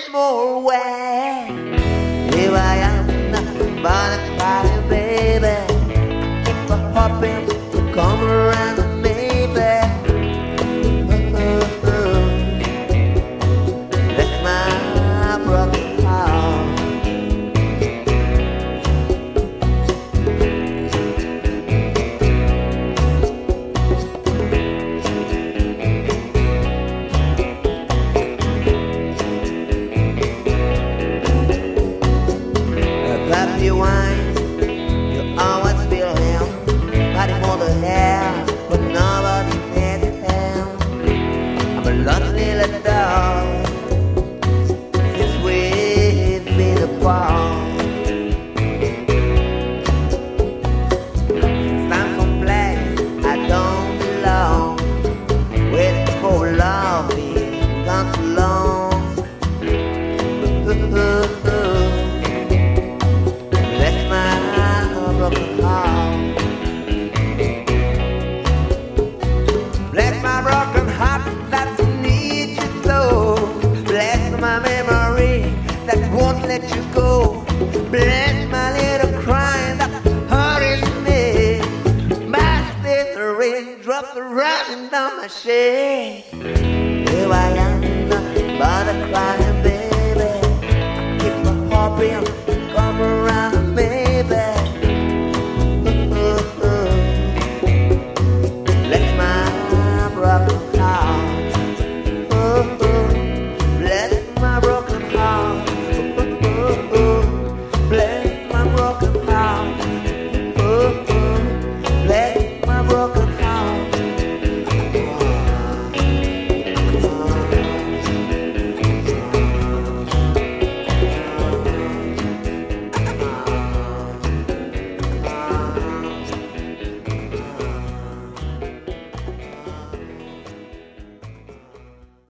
more way. Here I am, nothing but a crying baby. Keep a hoping to come around, maybe. That's my broken heart. Happy wine, you always feel him. Body more the hair, but nobody needs him. I'm a lonely little dog since we've been apart. Found some place I don't belong. Waiting for love, it's gone too long. That's my broken heart. Bless my broken heart that needs you so. Bless my memory that won't let you go. Bless my little crying that's hurting me. My sister raindrops are running down my shade.